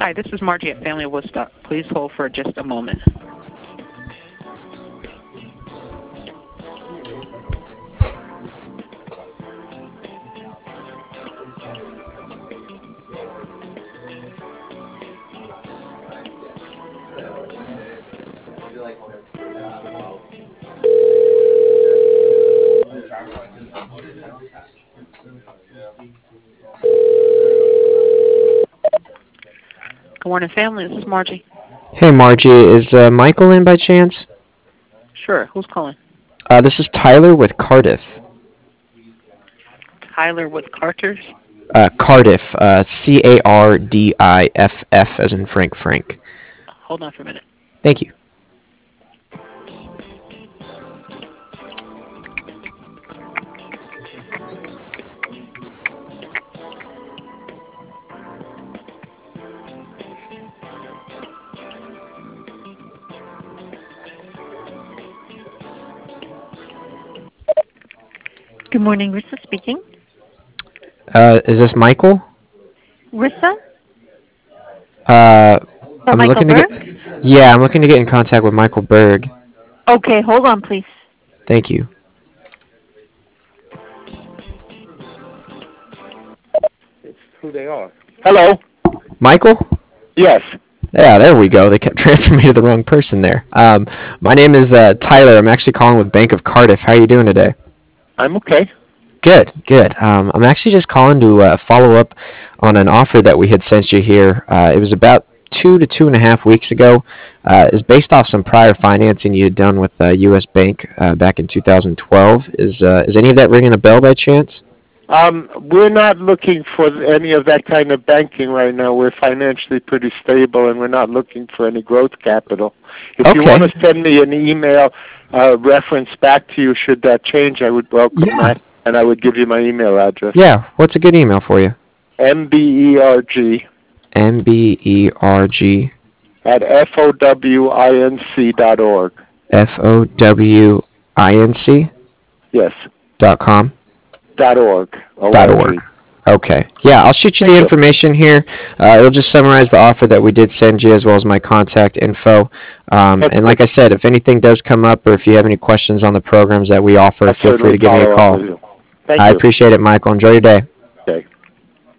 Hi, this is Margie at Family of Woodstock. Please hold for just a moment. Good morning, family. This is Margie. Hey, Margie, is Michael in by chance? Sure. Who's calling? This is Tyler with Cardiff. Tyler with Carter's. Cardiff, Cardiff, as in Frank. Hold on for a minute. Thank you. Good morning, Rissa speaking. Is this Michael? Rissa? I'm Michael looking to Berg? I'm looking to get in contact with Michael Berg. Okay, hold on, please. Thank you. It's who they are. Hello? Michael? Yes. Yeah, there we go. They kept transferring me to the wrong person there. My name is Tyler. I'm actually calling with Bank of Cardiff. How are you doing today? I'm okay. Good. I'm actually just calling to follow up on an offer that we had sent you here. It was about 2.5 weeks ago. Is based off some prior financing you had done with U.S. Bank back in 2012. Is any of that ringing a bell by chance? We're not looking for any of that kind of banking right now. We're financially pretty stable, and we're not looking for any growth capital. If you want to send me an email reference back to you, should that change, I would welcome that, and I would give you my email address. Yeah, what's a good email for you? MBERG at FOWINC.org. FOWINC? Yes. .com? .org. .org. Okay. Yeah, I'll shoot you the information here. It'll just summarize the offer that we did send you as well as my contact info. And like I said, if anything does come up or if you have any questions on the programs that we offer, feel free to give me a call. Thank you. I appreciate it, Michael. Enjoy your day.